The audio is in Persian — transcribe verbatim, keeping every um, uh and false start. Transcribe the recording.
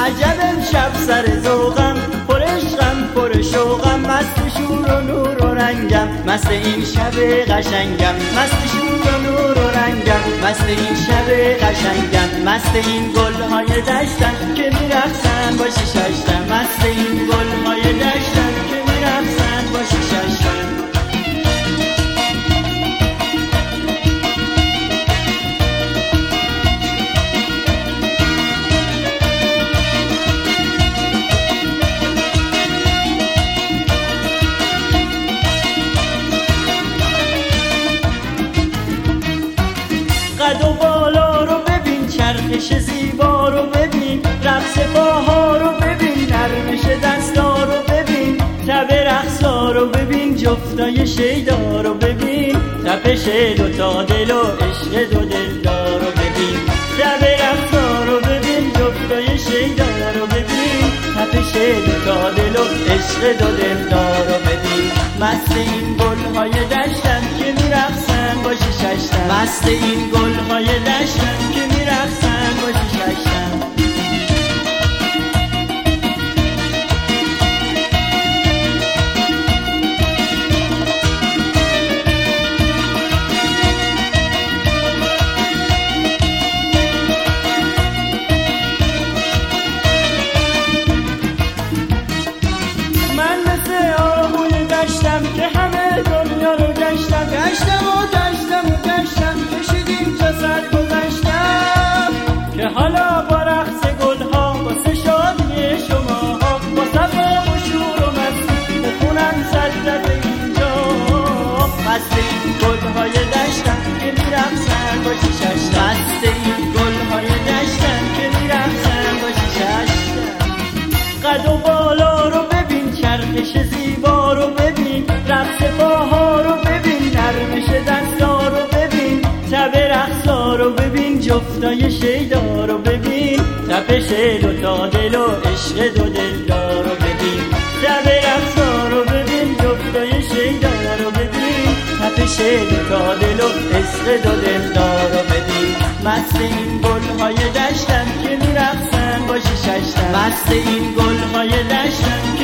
عجب امشب سر ذوقم، پر عشقم پر شوقم، مست شور و نور و رنگم، مست این شب قشنگم، مست شور و نور و رنگم، مست این شب قشنگم، مست این گل‌های دشتم که میرقصن با ششم، مست این گل‌های دشتم که میرقصن با ششم. قد و بالا رو ببین، چرخش زیبا رو ببین، رقص پاها رو ببین، نرمش دستا رو ببین، تب رقصا رو ببین، جفتای شیدا رو ببین، تپش دوتا دل و عشق دو دلدار رو ببین، تب رقصا رو ببین، جفتای شیدا رو ببین، تپش دوتا دل و عشق دو دلدار رو ببین. مست این گل‌های دشتم که میرقصن با ششم، مست این گل‌های دشتم که میرقصن با ششم. من مثل آهوی دشتم که همه دنیا رو گشتم، گشتم و گشتم و گشتم، کشیدیم تا سر گذشتم، که حالا با رقص گلها، واسه شادی شماها، با صفا و شور و مستی بخونم صدف اینجا. مست این گل‌های دشتم که میرقصن با ششم، مست این گل‌های دشتم که میرقصن با ششم. قد و بالا رو ببین، چرخش زیبا رو ببین، رقص پاها رو ببین، نرمش دستا رو ببین، تب رقصا رو ببین، جفتای شیدا رو ببین، تپش دوتا دل و عشق دو دلدار رو ببین، تب رقصا رو ببین، جفتای شیدا رو ببین، تپش دوتا دل و عشق دو دلدار رو ببین. مست این گل‌های دشتم که میرقصن با ششم، مست این گل‌های دشتم